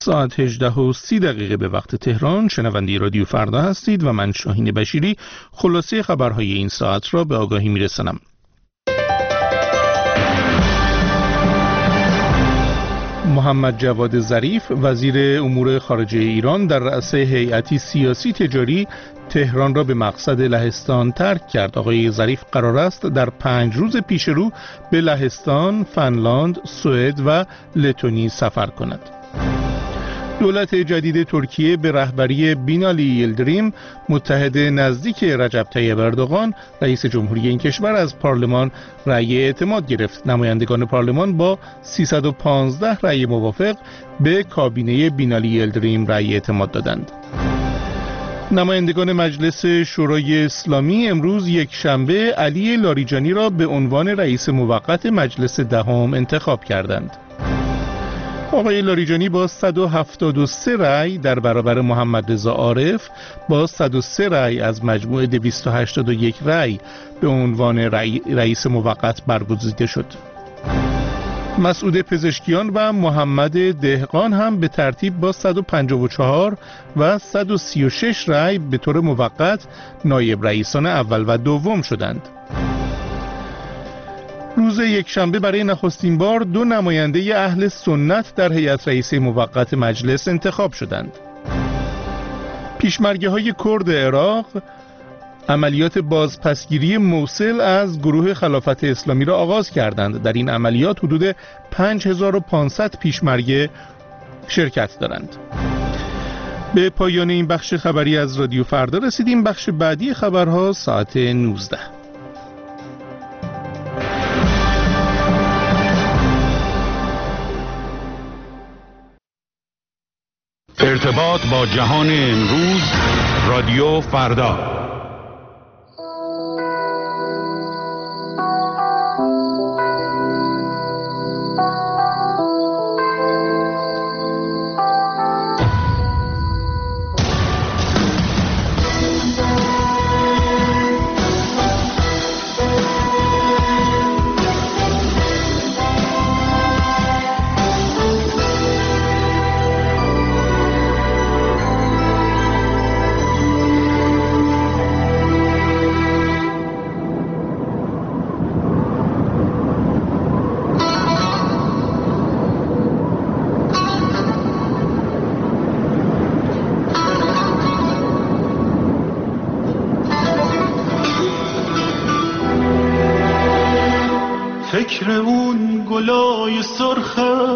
ساعت 18:30 به وقت تهران. شنونده رادیو فردا هستید و من شاهین بشیری خلاصه خبرهای این ساعت را به آگاهی میرسانم. محمد جواد ظریف وزیر امور خارجه ایران در رأس هیئتی سیاسی تجاری تهران را به مقصد لهستان ترک کرد. آقای ظریف قرار است در 5 روز پیش رو به لهستان، فنلاند، سوئد و لتونی سفر کند. دولت جدید ترکیه به رهبری بینالی یلدریم، متحد نزدیک رجب طیب اردوغان رئیس جمهوری این کشور، از پارلمان رأی اعتماد گرفت. نمایندگان پارلمان با 315 رأی موافق به کابینه بینالی یلدریم رأی اعتماد دادند. نمایندگان مجلس شورای اسلامی امروز یک شنبه علی لاریجانی را به عنوان رئیس موقت مجلس دهم انتخاب کردند. آقای لاریجانی با 173 رأی در برابر محمد رضا عارف با 103 رأی از مجموع 281 رأی به عنوان رئیس موقت برگزیده شد. مسعود پزشکیان و محمد دهقان هم به ترتیب با 154 و 136 رأی به طور موقت نایب رئیسان اول و دوم شدند. روز یکشنبه برای نخستین بار 2 نماینده اهل سنت در هیئت رئیسه موقت مجلس انتخاب شدند. پیشمرگه‌های کرد عراق عملیات بازپسگیری موصل از گروه خلافت اسلامی را آغاز کردند. در این عملیات حدود 5500 پیشمرگه شرکت دارند. به پایان این بخش خبری از رادیو فردا رسیدیم. بخش بعدی خبرها ساعت 19. ارتباط با جهان امروز، رادیو فردا. فکر اون گلای سرخه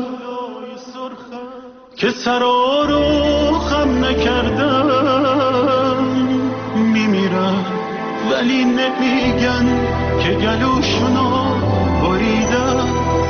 که سرا رو خم نکردن میمیرن ولی نمیگن که گلوشونو بریدن.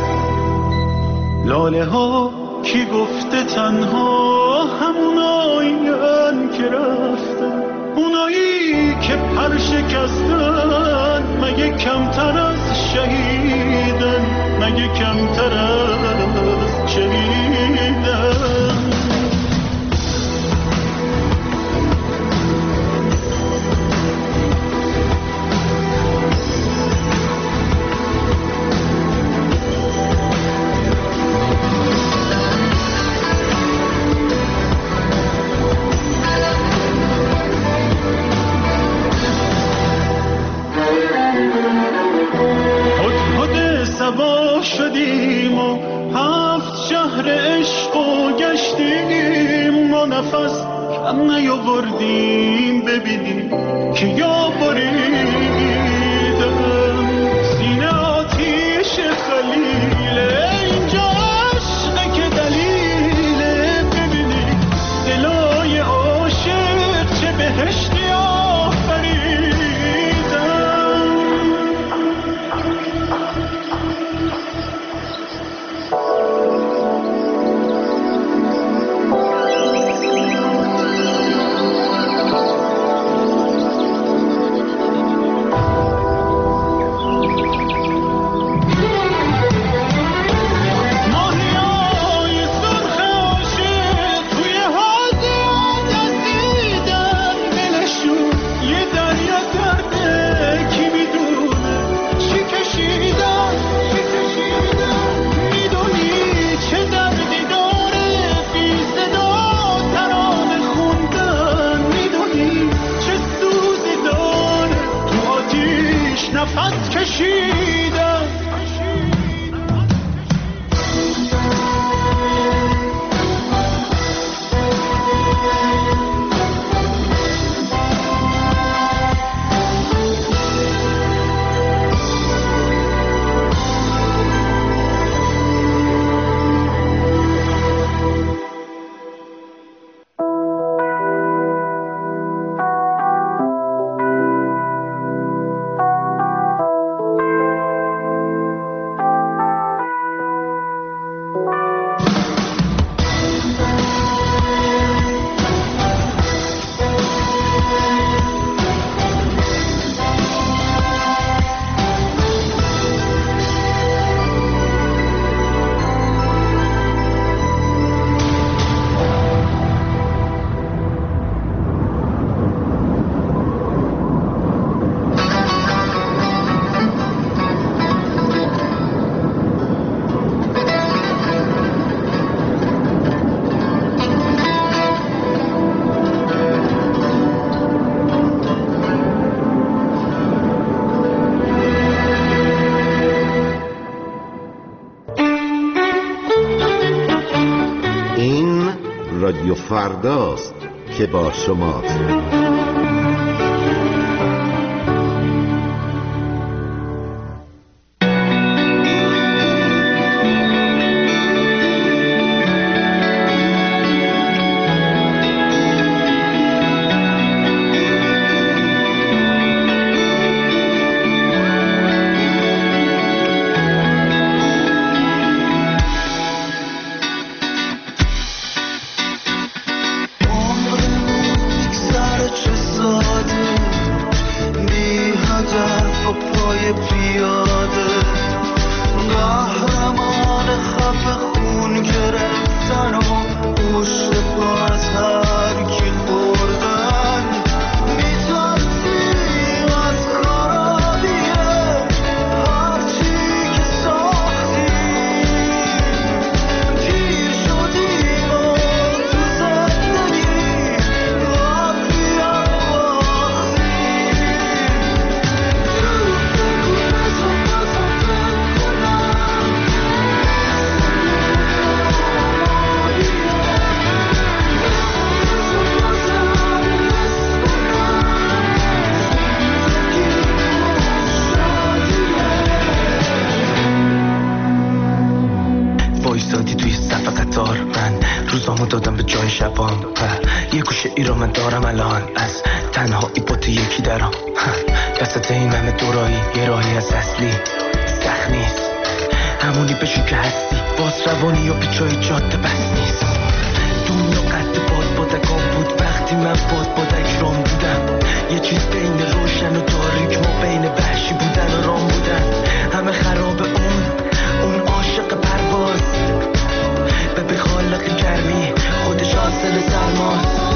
لاله ها کی گفته تنها همونایین که رفتن، اونایی که پر شکستن مگه کمتر از شهیدن، مگه کمتر از شهیدن. شدیم و 7 شهر عشق و گشتیم و نفس کم نیاوردیم ببینیم که یا بریدم. سینه آتیش خلیله اینجا عشقه که دلیله، ببینیم دلای عاشق چه بهشتی آفریدم. رادیو فرداست که با شماست. یه گوشه ای رو من دارم الان، از تنهایی با تو یکی درام، وسط این همه دورایی یه راهی از اصلی سخت نیست، همونی بشو که هستی، باز روانی و پیچای جاده بس نیست. دنیا قد بادبادکان بود وقتی من بادبادک رام بودم، یه چیز بین روشن و تاریک، ما بین وحشی بودن و رام بودن، همه خراب اون عاشق پرواز به خالق گرمی خودش حاصل سرماست.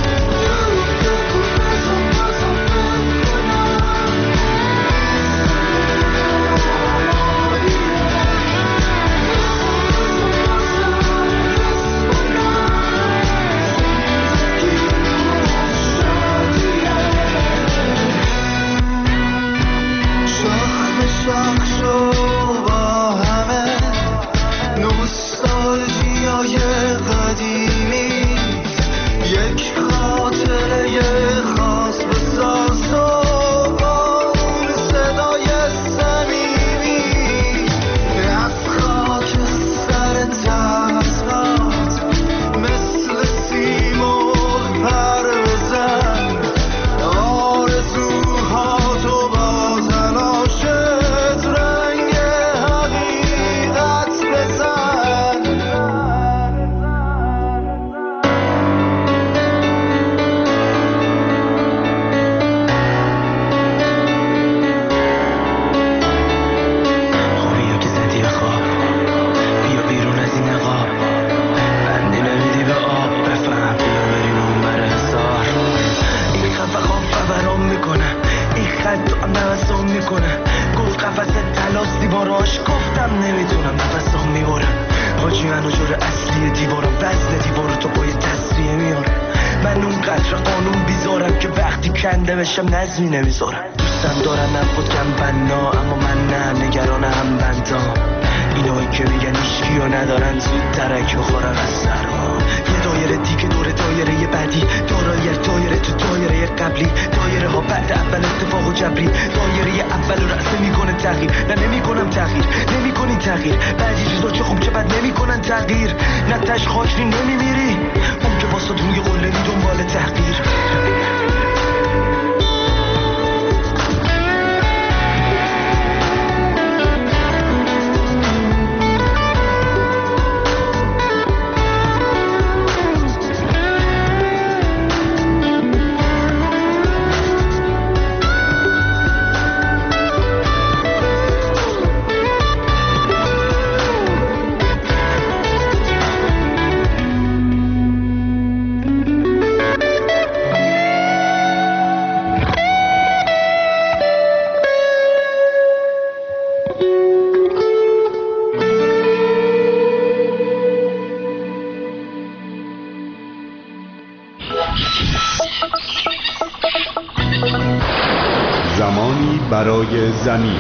نظمی نمیذارم، دوستم دارن نبود کم بنا، اما من نه، نگران هم بندام، اینایی که میگن ایشکیو ندارن زود ترک بخورن از سرما. یه دایره دیگه دور دایره یه بعدی، دایره تو دایره قبلی، دایره ها بعد اول اتفاق و جبری، دایره اول رو رأسه میکنه تغییر، نه نمیکنم تغییر، نمیکنی تغییر، بعضی چیزا چه خوب چه بد نمیکنن تغییر، نه تش خاکری نمیمیری، اون که واسه روی قله می دنبال تغییر. زمانی برای زمین.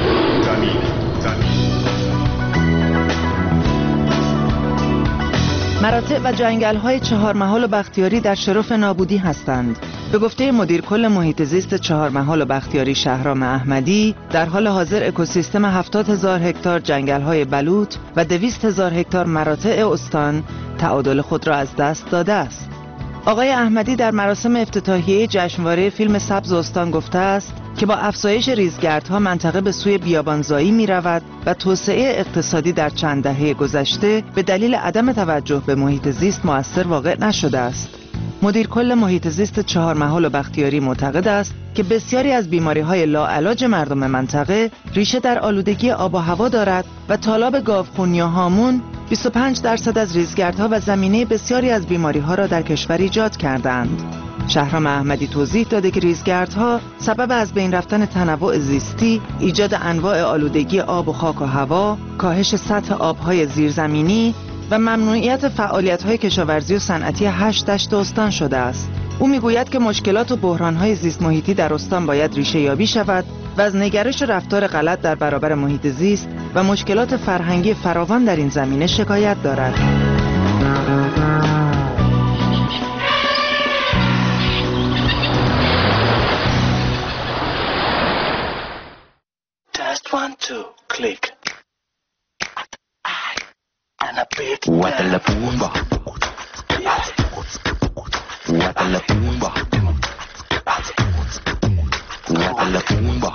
مراتع و جنگل‌های چهارمحال و بختیاری در شرف نابودی هستند. به گفته مدیر کل محیط زیست چهارمحال و بختیاری شهرام احمدی، در حال حاضر اکوسیستم 70,000 هکتار جنگل‌های بلوط و 200,000 هکتار مراتع استان تعادل خود را از دست داده است. آقای احمدی در مراسم افتتاحیه جشنواره فیلم سبز استان گفته است که با افزایش ریزگردها منطقه به سوی بیابانزایی می رود و توسعه اقتصادی در چند دهه گذشته به دلیل عدم توجه به محیط زیست مؤثر واقع نشده است. مدیر کل محیط زیست چهارمحال و بختیاری معتقد است که بسیاری از بیماری‌های لاعلاج مردم منطقه ریشه در آلودگی آب و هوا دارد و تالاب گاوخونی و هامون 25% از ریزگردها و زمینه بسیاری از بیماری‌ها را در کشور ایجاد کردند. شهرام احمدی توضیح داده که ریزگردها سبب از بین رفتن تنوع زیستی، ایجاد انواع آلودگی آب و خاک و هوا، کاهش سطح آب‌های زیرزمینی و ممنوعیت فعالیت‌های کشاورزی و صنعتی 8 دشت استان شده است. او میگوید که مشکلات و بحران‌های زیست محیطی در استان باید ریشه یابی شود و از نگرش و رفتار غلط در برابر محیط زیست و مشکلات فرهنگی فراوان در این زمینه شکایت دارد. Test 1 2 click. And a bit. What the pumba. What the pumba. What the pumba.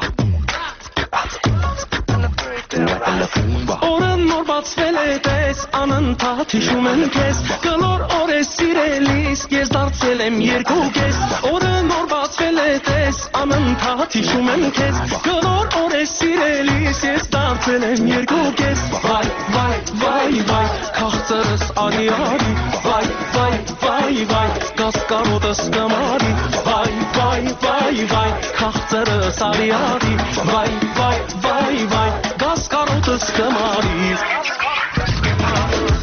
Oren morbats veledes anan tatişumen kes Galor ores sirelis gezdart selem yergoges Oren morbats veledes anan tatişumen kes Galor ores sirelis gezdart selem yergoges Vay vay vay vay kahtarız ari ari Vay vay vay vay gaskarodas gamari Vay vay vay vay kahtarız ari ari Vay vay vay vay gaskarodas gamari